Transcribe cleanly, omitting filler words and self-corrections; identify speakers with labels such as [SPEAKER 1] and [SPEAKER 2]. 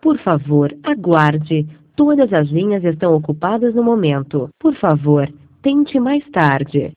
[SPEAKER 1] Por favor, aguarde. Todas as linhas estão ocupadas no momento. Por favor, tente mais tarde.